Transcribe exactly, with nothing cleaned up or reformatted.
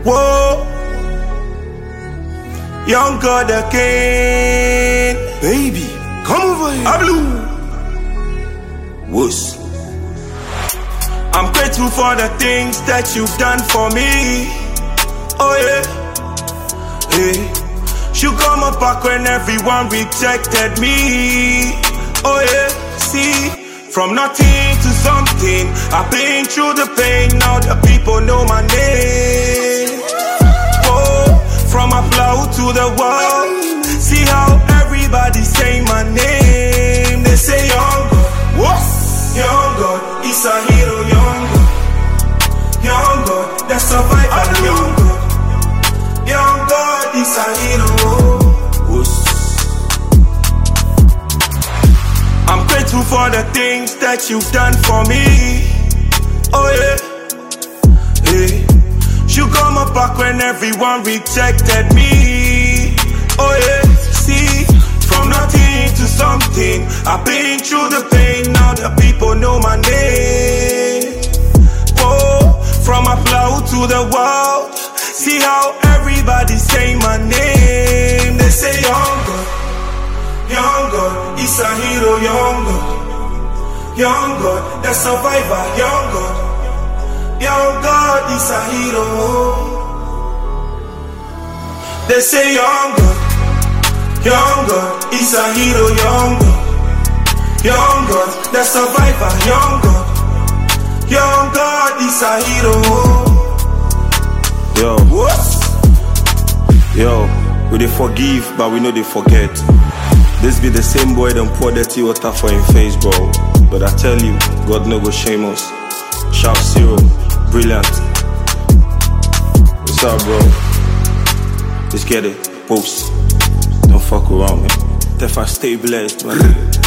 Whoa, young God again. Baby, come over here. Ablu. Wuss. I'm grateful for the things that you've done for me. Oh yeah, hey. You come up back when everyone rejected me. Oh yeah, see, from nothing to something. I've been through the pain, now the people know my name. Oh, from a plow to the wall. See how everybody say my name. They say young God, what? Young God, he's a hero, young God. Young God, the survivor, young God. Young God, he's a hero. I'm grateful for the things that you've done for me. Oh yeah, hey. You come up back when everyone rejected me. Oh yeah, see, from nothing to something. I've been through the pain, now the people know my name. Oh, from a plow to the wall. See how everybody say my name. They say young God, young God, he's a hero, young God. Young God, the survivor, young God. Young God, he's a hero. They say young God, young God, he's a hero, young God. Young God, the survivor, young God. Young God, he's a hero. Yo, What? yo, we dey forgive, but we know they forget. This be the same boy that pour dirty water for him face, bro. But I tell you, God no go shame us. Sharp zero, brilliant. What's up, bro? Let's get it, post. Don't fuck around, man. If I stay blessed, man.